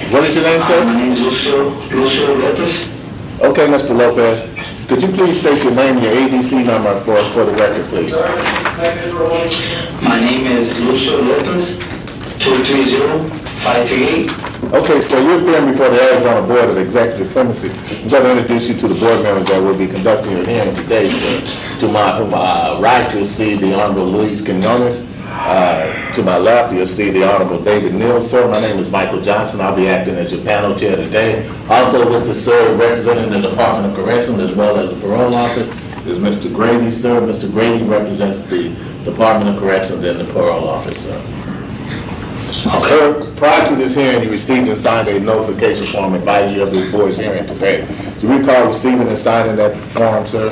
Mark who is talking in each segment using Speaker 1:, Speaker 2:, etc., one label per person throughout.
Speaker 1: What is your name, sir?
Speaker 2: My name is Lucio Lopez.
Speaker 1: Okay, Mr. Lopez. Could you please state your name and your ADC number for us for the record, please?
Speaker 2: My name is Lucio Lopez, 230-538.
Speaker 1: Okay, so you're appearing before the Arizona Board of Executive Clemency. I'm going to introduce you to the board members that will be conducting your hearing today, sir. To my right, you'll see the Honorable Luis Quinones. To my left, you'll see the Honorable David Neal. Sir, my name is Michael Johnson. I'll be acting as your panel chair today. Also with us, sir, representing the Department of Corrections as well as the Parole Office is Mr. Grady, sir. Mr. Grady represents the Department of Corrections and the Parole Office, sir. Okay. Sir, prior to this hearing, you received and signed a notification form advising you of this board's hearing today. Do you recall receiving and signing that form, sir?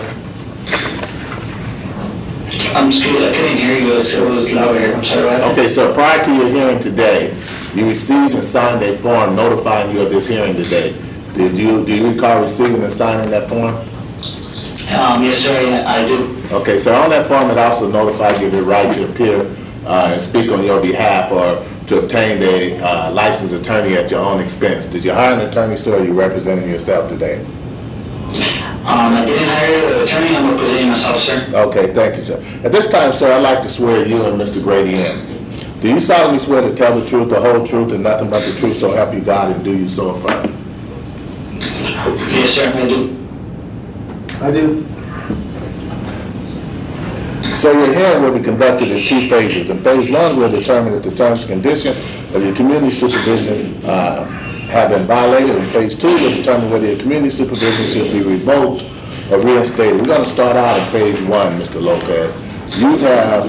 Speaker 2: I'm excuse, I couldn't hear you. It was louder. I'm sorry.
Speaker 1: Okay, so prior to your hearing today, you received and signed a form notifying you of this hearing today. Do you recall receiving and signing that form?
Speaker 2: Yes, sir, I do.
Speaker 1: Okay, so on that form, it also notified you the right to appear and speak on your behalf or to obtain a licensed attorney at your own expense. Did you hire an attorney, sir, or are you representing yourself today?
Speaker 2: I didn't hire an attorney. I'm representing myself, sir.
Speaker 1: Okay, thank you, sir. At this time, sir, I'd like to swear you and Mr. Grady in. Do you solemnly swear to tell the truth, the whole truth, and nothing but the truth, so help you God, and do you so affirm?
Speaker 2: Yes, sir, I do.
Speaker 3: I do.
Speaker 1: So your hearing will be conducted in two phases. In phase one, we'll determine if the terms and conditions of your community supervision have been violated. In phase two, we'll determine whether your community supervision should be revoked or reinstated. We're going to start out in phase one, Mr. Lopez. You have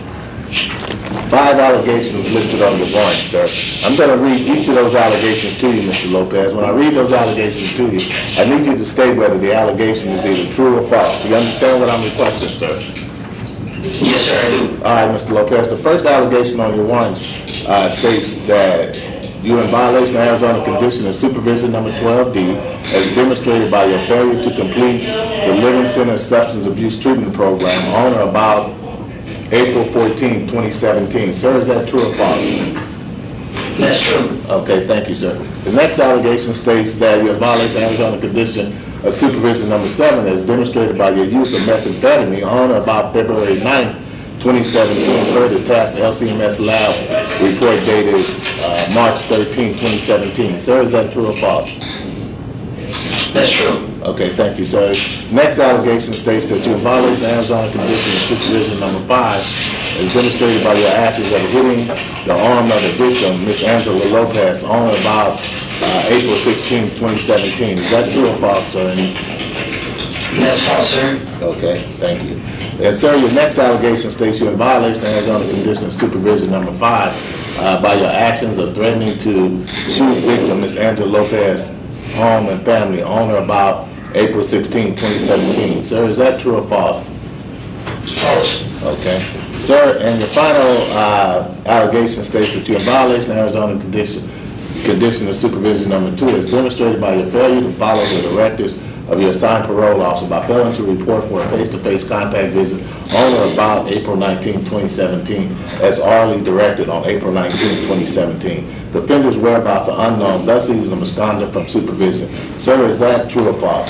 Speaker 1: 5 allegations listed on your warrant, sir. I'm going to read each of those allegations to you, Mr. Lopez. When I read those allegations to you, I need you to state whether the allegation is either true or false. Do you understand what I'm requesting, sir?
Speaker 2: Yes, sir, I do.
Speaker 1: All right, Mr. Lopez. The first allegation on your warrants states that you're in violation of Arizona Condition of Supervision number 12D as demonstrated by your failure to complete the Living Center Substance Abuse Treatment Program on or about April 14, 2017. Sir, is that true or false?
Speaker 2: That's true.
Speaker 1: Okay, thank you, sir. The next allegation states that you're in violation of Arizona Condition of Supervision number 7 as demonstrated by your use of methamphetamine on or about February 9, 2017 per the task LCMS lab report dated March 13, 2017. Sir, is that true or false?
Speaker 2: That's true.
Speaker 1: Okay, thank you, sir. Next allegation states that you're in violation of Arizona Condition of Supervision number 5 as demonstrated by your actions of hitting the arm of the victim, Miss Angela Lopez, on or about April 16, 2017. Is that true or false, sir?
Speaker 2: That's false, sir.
Speaker 1: Okay, thank you. And sir, your next allegation states you're in violation of Arizona Condition of Supervision number 5 by your actions of threatening to shoot victim, Miss Angela Lopez, home and family on or about April 16, 2017. Sir, is that true or false?
Speaker 2: False.
Speaker 1: Okay. Sir, and your final allegation states that you're in violation of Arizona Condition of Supervision number 2 as demonstrated by your failure to follow the directives of your assigned parole officer by failing to report for a face-to-face contact visit on or about April 19, 2017 as orally directed on April 19, 2017. The offender's whereabouts are unknown, thus he's a misconduct from supervision. Sir, is that true or false?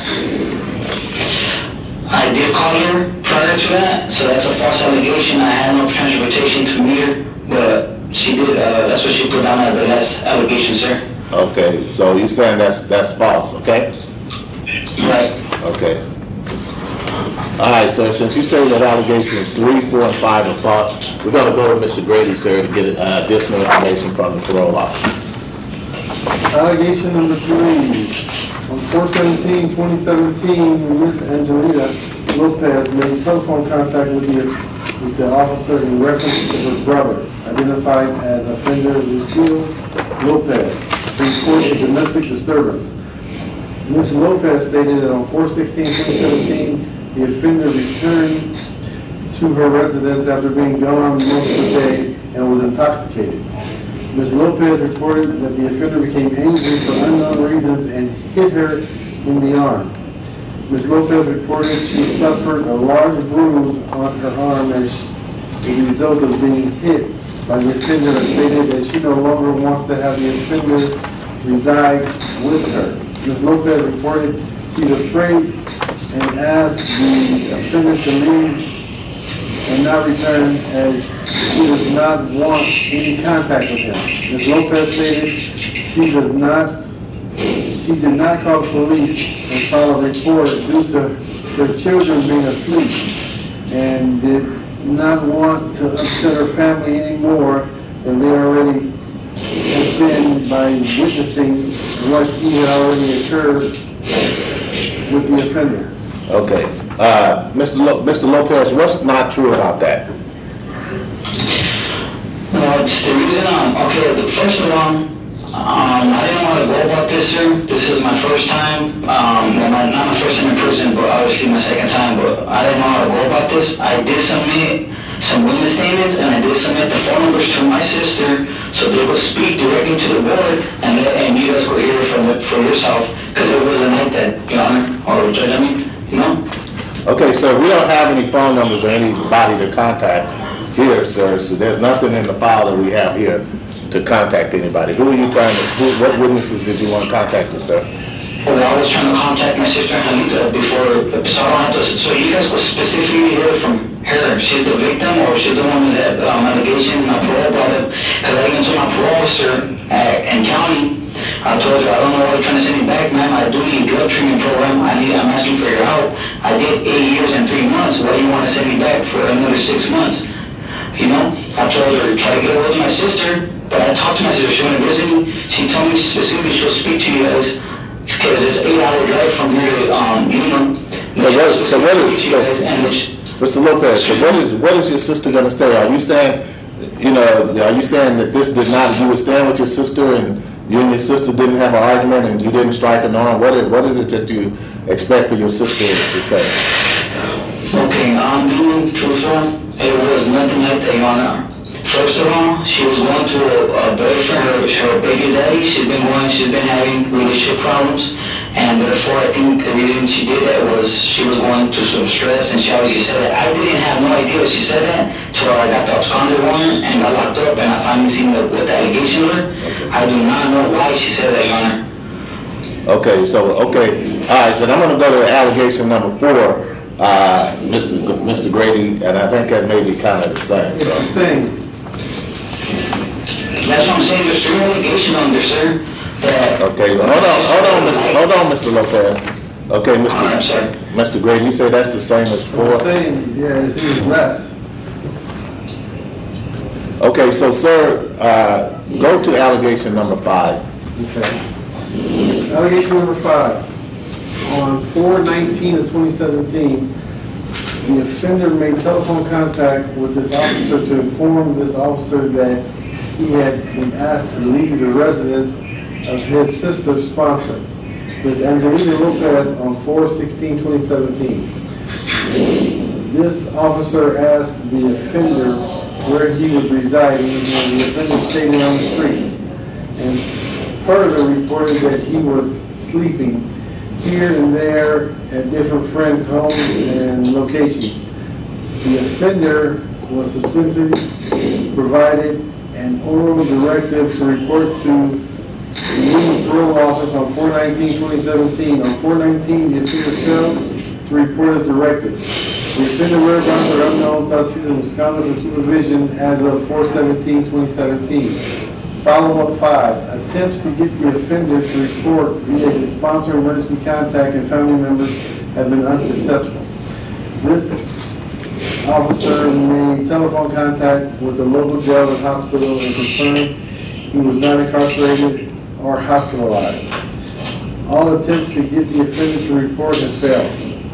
Speaker 2: I did call her prior to that, so that's a false allegation. I had no transportation to meet her, but she did, that's what she put down as the last allegation, sir.
Speaker 1: Okay, so you're saying that's false, okay?
Speaker 2: Right.
Speaker 1: Okay. All right, sir, since you say that allegations 3, 4, and 5 are false, we're going to go to Mr. Grady, sir, to get additional information from the parole officer.
Speaker 3: Allegation number 3. On 4/17/2017, Miss Angelita Lopez made telephone contact with the officer in reference to her brother, identified as offender Lucille Lopez, to report a domestic disturbance. Ms. Lopez stated that on 4/16/2017, the offender returned to her residence after being gone most of the day and was intoxicated. Ms. Lopez reported that the offender became angry for unknown reasons and hit her in the arm. Ms. Lopez reported she suffered a large bruise on her arm as a result of being hit by the offender and stated that she no longer wants to have the offender reside with her. Ms. Lopez reported she's afraid and asked the offender to leave and not return as she does not want any contact with him. Ms. Lopez stated she did not call the police and file a report due to her children being asleep and did not want to upset her family any more than they already have been by witnessing what he had already occurred with the offender.
Speaker 1: Okay. Mr. Lopez, what's not true about that?
Speaker 2: Well, it's the reason first of all, I didn't know how to go about this, sir. This is my first time. Well, not my first time in prison, but obviously my second time, but I didn't know how to go about this. I did submit some witness statements, and I did submit the phone numbers to my sister, so they would speak directly to the board, and you guys could hear it for yourself, because it wasn't like that, Your Honor, or Judge, you know?
Speaker 1: Okay, so we don't have any phone numbers or anybody to contact here, sir, so there's nothing in the file that we have here to contact anybody. Who are you trying to, what witnesses did you want to contact, sir?
Speaker 2: Well, I was trying to contact my sister Anita before, so I don't have to, so you guys will specifically hear from her. She's the victim, or she's the one that allegation, my parole brother. Because I even told my parole officer in county, I told her, I don't know why you're trying to send me back, ma'am. I do need a drug treatment program. I'm asking for your help. I did 8 years and 3 months. Why do you want to send me back for another 6 months? You know, I told her, try to get hold of my sister, but I talked to my sister. She went to visit me. She told me specifically she'll speak to you guys, because it's an 8-hour drive from here to Union.
Speaker 1: Mr. Lopez, so what is your sister going to say? Are you saying, that this did not, you were staying with your sister and you and your sister didn't have an argument and you didn't strike an arm? What is it that you expect for your sister to say?
Speaker 2: Okay, being truthful, it was nothing like that, Your Honor. First of all, she was going to a boyfriend, her baby daddy. She's been having relationship problems, and therefore I think the reason she did that was she was going through some stress, and she obviously said that. I didn't have no idea she said that till I got the absconded warrant and got locked up, and I finally seen what the allegation were. Okay. I do not know why she said that, Your Honor.
Speaker 1: Okay, all right, then I'm going to go to allegation number 4, Mr. Grady, and I think that may be kind of the same.
Speaker 3: It's the same.
Speaker 2: That's what I'm saying. There's 3 allegations on there, sir.
Speaker 1: Okay, hold on, Mr. Lopez. Okay, Mr. Grady, you say that's the same as 4?
Speaker 3: The same, yeah, it's even less.
Speaker 1: Okay, so sir, go to allegation number 5.
Speaker 3: Okay. Allegation number 5. On 4/19 of 2017, the offender made telephone contact with this officer to inform this officer that he had been asked to leave the residence of his sister's sponsor, Ms. Angelina Lopez, on 4/16/2017. This officer asked the offender where he was residing, and the offender stayed on the streets, and further reported that he was sleeping here and there at different friends' homes and locations. The offender was suspensively provided an oral directive to report to the Union Parole Office on 4/19/2017. On 4/19, the offender failed to report as directed. The offender whereabouts are unknown, thus he's in Wisconsin for supervision as of 4/17/2017. Follow-up 5. Attempts to get the offender to report via his sponsor, emergency contact, and family members have been unsuccessful. This officer made telephone contact with the local jail and hospital and confirmed he was not incarcerated or hospitalized. All attempts to get the offender to report have failed.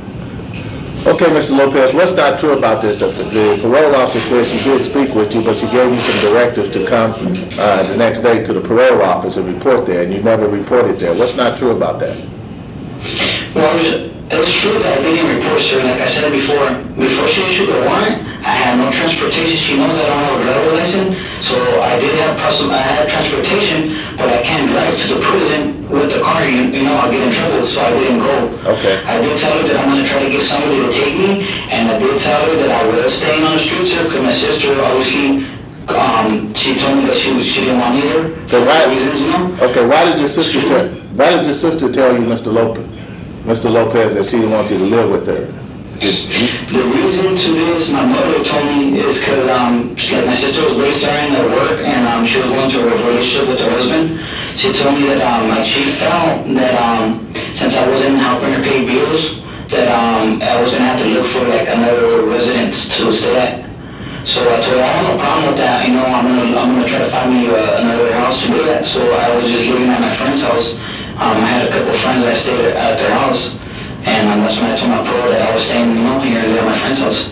Speaker 1: Okay, Mr. Lopez, what's not true about this? The parole officer says she did speak with you, but she gave you some directives to come the next day to the parole office and report there, and you never reported there. What's not true about that?
Speaker 2: Well, it's true that I didn't report, sir. Like I said before she issued the warrant, I had no transportation. She knows I don't have a driver's license, so I had transportation, but I can't drive to the prison with the car. You know, I'll get in trouble, so I didn't go.
Speaker 1: Okay.
Speaker 2: I did tell her that I'm going to try to get somebody to take me, and I did tell her that I was staying on the street, sir, because my sister obviously she told me that she didn't want either.
Speaker 1: So why-
Speaker 2: For reasons, you know?
Speaker 1: Okay, why did your sister tell you, Mr. Lopez, that she didn't want you to live with her?
Speaker 2: The reason to this, my mother told me, is because like my sister was really starting at work, and she was going through a relationship with her husband. She told me that like she felt that since I wasn't helping her pay bills, that I was gonna have to look for like another residence to stay at. So I told her I have no problem with that. You know, I'm gonna try to find me another house to live at. So I was just living at my friend's house. I had a couple of friends that stayed at their house. And that's when I told my parole that I was staying, you know, here at my friend's house.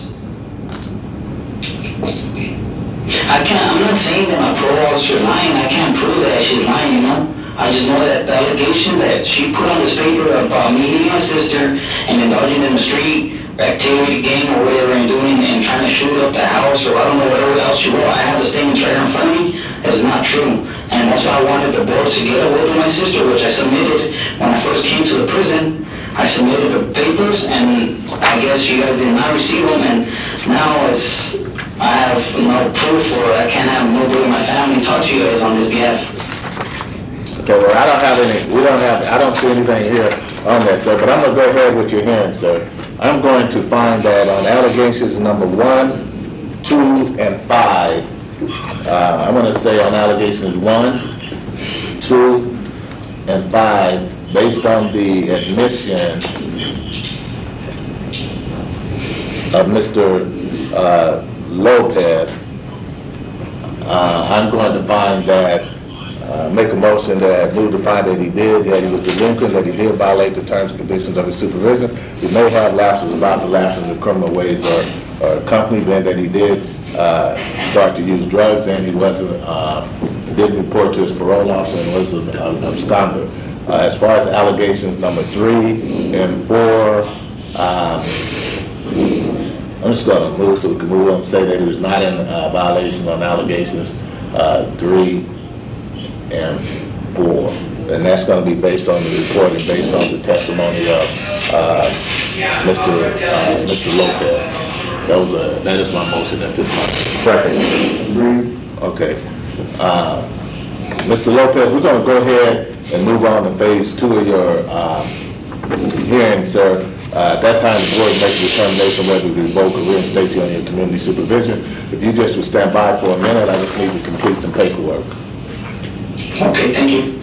Speaker 2: I'm not saying that my parole officer is lying. I can't prove that she's lying, you know. I just know that the allegation that she put on this paper about me hitting my sister and indulging in the street activity, gang, or whatever, and doing and trying to shoot up the house, or I don't know, whatever else she wrote. I have the statements right here in front of me. Is not true. And that's why I wanted the board to get a hold of my sister, which I submitted when I first came to the prison. I submitted the papers, and I guess you guys did not receive them, and now I have no proof, or I can't have nobody in my family talk to you guys on this behalf.
Speaker 1: Okay, well, I don't see anything here on that, sir, but I'm gonna go ahead with your hearing, sir. I'm going to find that on allegations number 1, 2, and 5, I'm gonna say on allegations 1, 2, and 5, based on the admission of Mr. Lopez, I'm going to find that, make a motion that move to find that he was delinquent, that he did violate the terms and conditions of his supervision. He may have lapses about to lapse in the criminal ways or accompanied, and that he did start to use drugs, and he wasn't, didn't report to his parole officer and was an absconder. As far as allegations number 3 and 4, I'm just going to move so we can move on and say that he was not in violation on allegations 3 and 4. And that's going to be based on the report and based on the testimony of Mr. Lopez. That is my motion at this time.
Speaker 3: Second. Agreed.
Speaker 1: Okay. Mr. Lopez, we're going to go ahead and move on to phase 2 of your hearing, sir. At that time, the board will make a determination whether to revoke or reinstate you on your community supervision. If you just would stand by for a minute, I just need to complete some paperwork.
Speaker 2: Okay, thank you.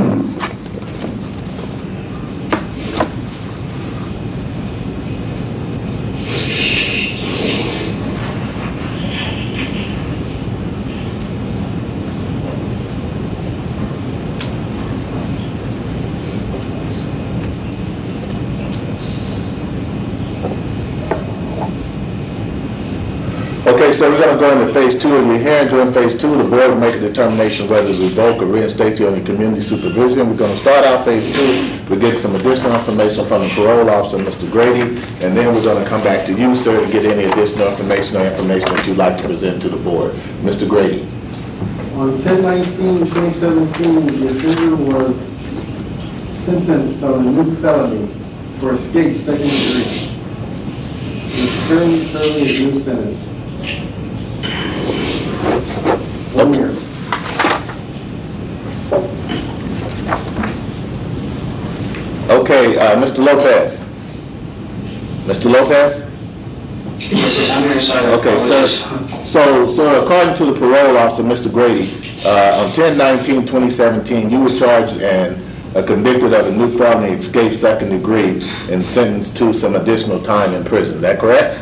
Speaker 1: Okay, so we're going to go into phase 2 of your hearing. During phase 2, the board will make a determination whether to revoke or reinstate you on your community supervision. We're going to start out phase 2. We'll get some additional information from the parole officer, Mr. Grady, and then we're going to come back to you, sir, to get any additional information that you'd like to present to the board. Mr. Grady.
Speaker 3: On 10/19/2017, the offender was sentenced on a new felony for escape second degree. He is currently serving his new sentence. 1 year.
Speaker 1: Okay, Mr. Lopez. Mr. Lopez?
Speaker 2: Yes, yes, I'm here, sorry.
Speaker 1: Okay, sir. So according to the parole officer, Mr. Grady, on 10/19/2017, you were charged and convicted of a new felony, escape second degree, and sentenced to some additional time in prison. Is that correct?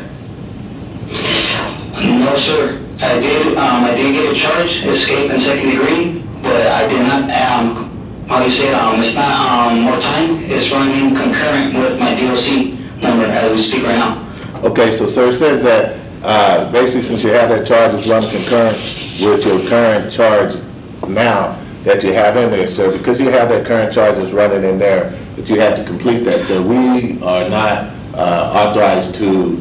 Speaker 2: No, sir. I did get a charge, escape in second degree, but I did not, how do you say it, it's not more time, it's running concurrent with my DOC number as we speak right now.
Speaker 1: Okay, so sir, it says that basically since you have that charge, it's running concurrent with your current charge now that you have in there, sir. Because you have that current charge that's running in there, that you have to complete that, sir. We are not authorized to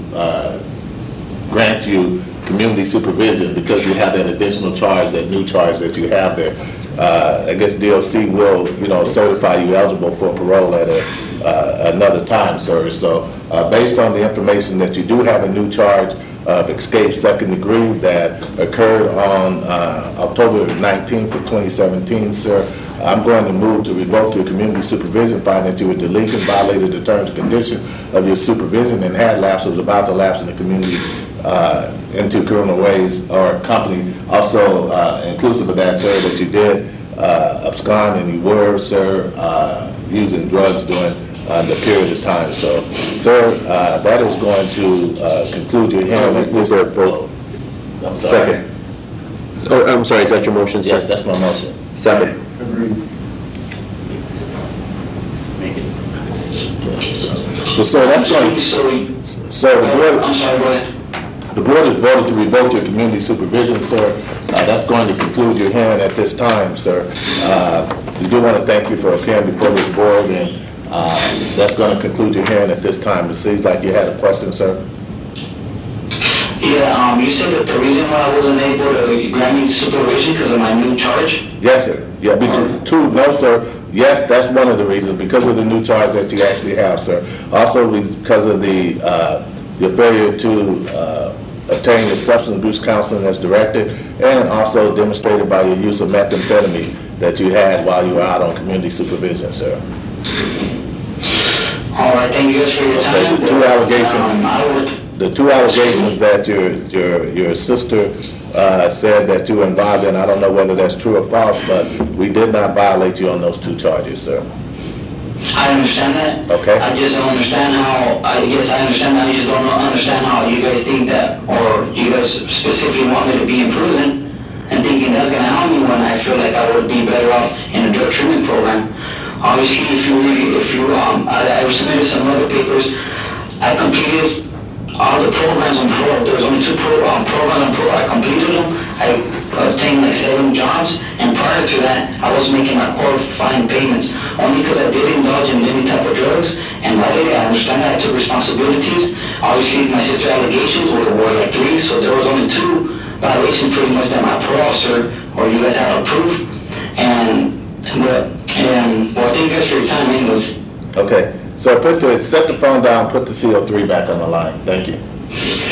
Speaker 1: grant you community supervision because you have that additional charge, that new charge that you have there. I guess DLC will, certify you eligible for parole at another time, sir. So based on the information that you do have a new charge of escape second degree that occurred on October 19th of 2017, sir, I'm going to move to revoke your community supervision, find that you were delinquent, violated the terms and conditions of your supervision, and had lapsed, was about to lapse in the community into criminal ways or company. Also, inclusive of that, sir, that you did abscond and you were, sir, using drugs during the period of time. So, sir, that is going to conclude your hearing at this vote. I'm sorry.
Speaker 4: Second. Oh, I'm sorry, is that your motion, sir?
Speaker 1: Yes, that's my motion.
Speaker 4: Second.
Speaker 3: Agreed.
Speaker 1: So, sir, that's going. Sir, the board.
Speaker 2: I'm sorry, go ahead.
Speaker 1: The board has voted to revoke your community supervision, sir. That's going to conclude your hearing at this time, sir. We do want to thank you for appearing before this board, and that's going to conclude your hearing at this time. It seems like you had a question, sir.
Speaker 2: Yeah, you said that the reason why I wasn't able to grant me supervision because of my new charge?
Speaker 1: Yes, sir. Yeah, no, sir. Yes, that's one of the reasons, because of the new charge that you actually have, sir. Also, because of the your failure to obtain your substance abuse counseling as directed, and also demonstrated by your use of methamphetamine that you had while you were out on community supervision, sir.
Speaker 2: All right, thank you guys for your time.
Speaker 1: Okay, the two allegations that your sister said that you were involved in, I don't know whether that's true or false, but we did not violate you on those two charges, sir.
Speaker 2: I understand that.
Speaker 1: Okay.
Speaker 2: I just don't understand how, I guess I understand that, I just don't understand how you guys think that, or you guys specifically want me to be in prison and thinking that's going to help me when I feel like I would be better off in a drug treatment program. Obviously, I submitted some other papers. I completed all the programs on parole. There was only two programs on parole. I completed them. I obtained like 7 jobs, and prior to that, I was making my qualifying payments only because I did indulge in any type of drugs. And lately, I understand that I took responsibilities. Obviously, my sister allegations were like 3, so there was only 2 violations pretty much that my parole officer or you guys had approved. Well, thank you guys for your time, anyways.
Speaker 1: Okay. So set the phone down, put the CO3 back on the line. Thank you.